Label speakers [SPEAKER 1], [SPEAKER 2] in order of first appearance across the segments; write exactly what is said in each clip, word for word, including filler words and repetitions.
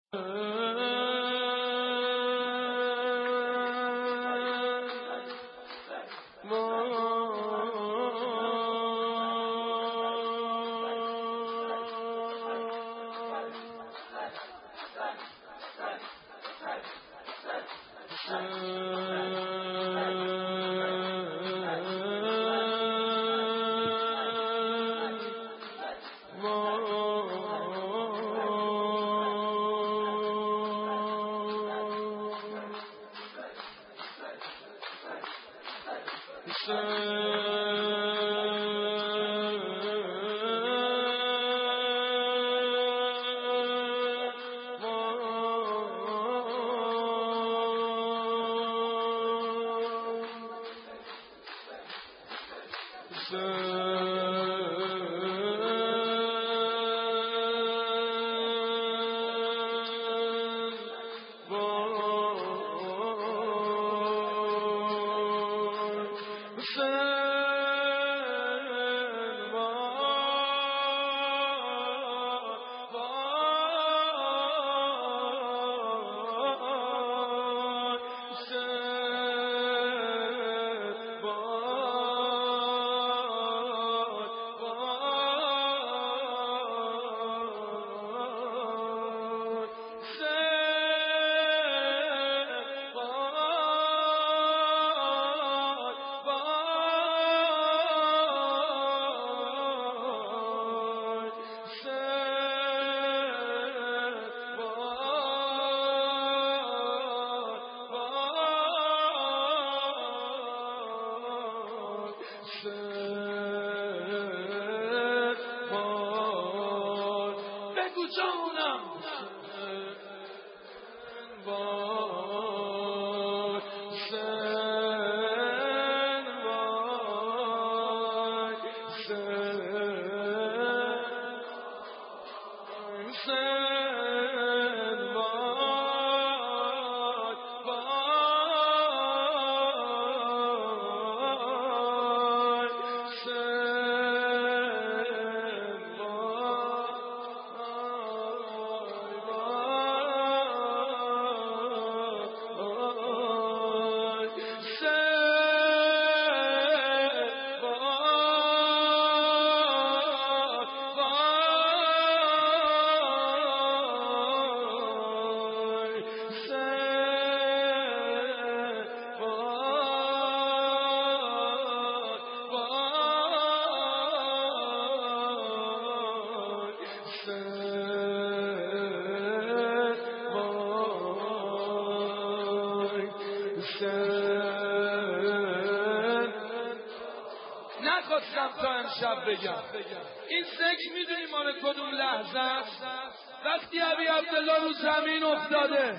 [SPEAKER 1] نخواستم تا امشب بگم این ذکر میدونی مال کدوم لحظه است؟ وقتی ابی عبدالله رو زمین افتاده،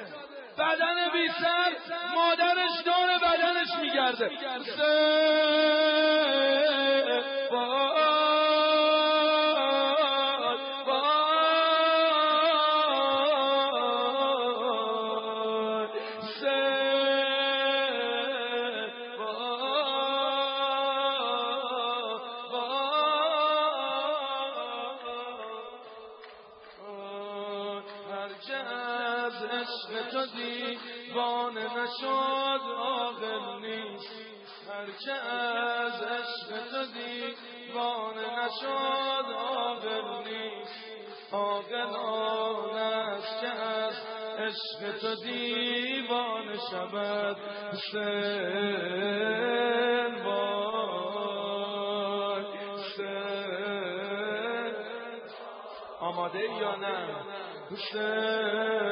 [SPEAKER 1] بدن بی سر، مادرش دور بدنش میگرده، دیوانه نشد عاقل نیست، هرچه از عشق تو دیوانه نشد عاقل نیست. عاقل آن است که از عشق تو دیوانه شود. حسین وای حسین، آماده یا نه؟ حسین